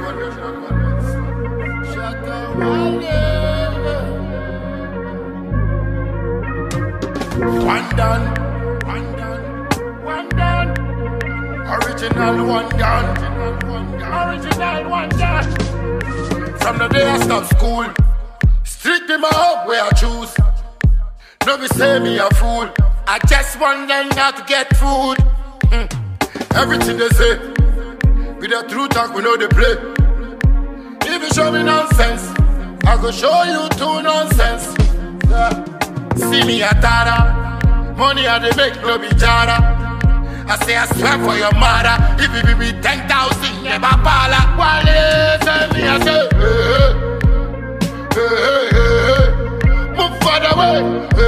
One done, one done, one done. Original one done, original one done. From the day I stopped school, strictly my hope where I choose. No be say me a fool, I just want them now to get food. Everything they say, with the true talk we know they play. If you show me nonsense, I go show you two nonsense. Yeah. See me a tara, money I they make no be jara. I say I swear for your mother, if it be 10,000 never pala. Wale say me I say, hey, hey. Move further away,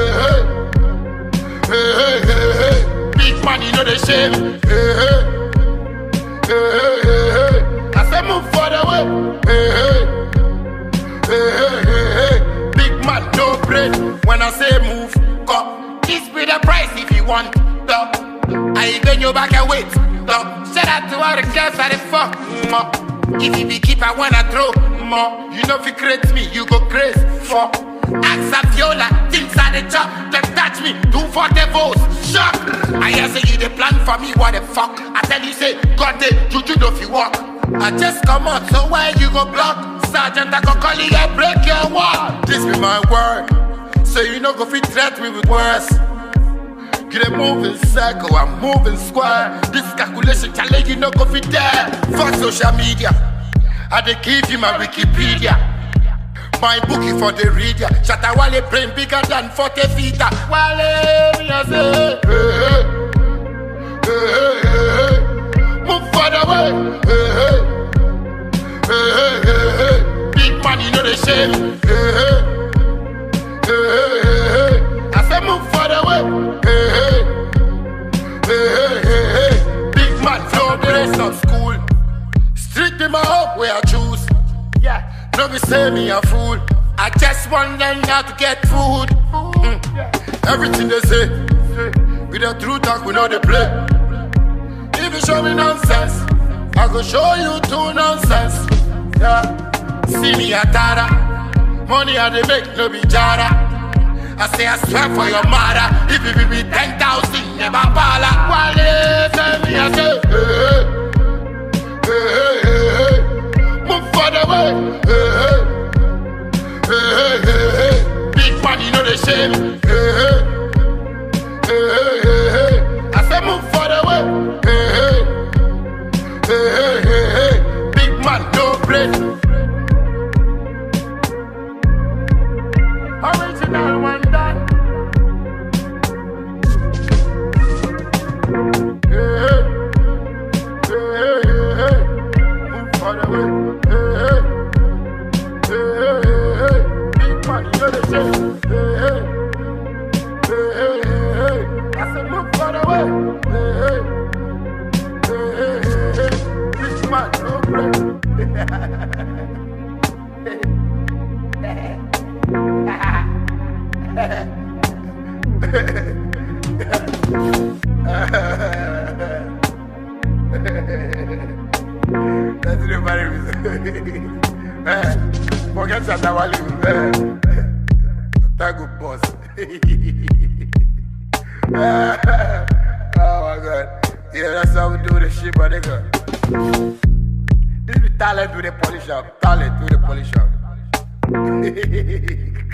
hey. Big money no they shame, hey. I say move further away, hey. Big man no bread. When I say move, go. This be the price if you want, dog. I bend you back and wait, dog. Shout out to all the girls that they fuck, If you be keep, I wanna throw more. You know if you create me, you go crazy for. Ask a viola, things are the chop. Them touch me, 240 volts, shock. I hear say you the plan for me, what the fuck? I tell you say, God the juju do if you walk. I just come out, so why you go block? Sergeant, I go call you, I break your wall. This be my word, so you know go fit threat me with words. Get a moving circle, I'm moving square. This calculation challenge, you know go fit there. Fuck social media, I dey give you my Wikipedia. My bookie for the reader. Shatta Wale brain bigger than 40 feet. Wale, me a say, hey. Move further away, hey. Big man, you know the shame, hey. I say move further away, hey. Big man, flow the rest of school. Strictly my hope where I choose. Yeah. No be say me a fool, I just want them now to get food. Everything they say, with the true talk we know they play. If you show me nonsense, I go show you two nonsense. Yeah. See me a tara, money I they make no be jara. I say I swear for your mother, if it be 10,000 never pala. Wale say me I say, hey. Move further away, hey. Big man, you know the shame, hey. I say move further away, hey. Big man, no bread. Original one done. Hey. Move further away. Big man, you know the shame. Hey. I said move further away. Hey. Big man, no break. That's the funny reason. Forget Shatta Wale. That good boss. Oh my God. Yeah, that's how we do the shit, my nigga. This be talent to the polish up. Talent to the polish up.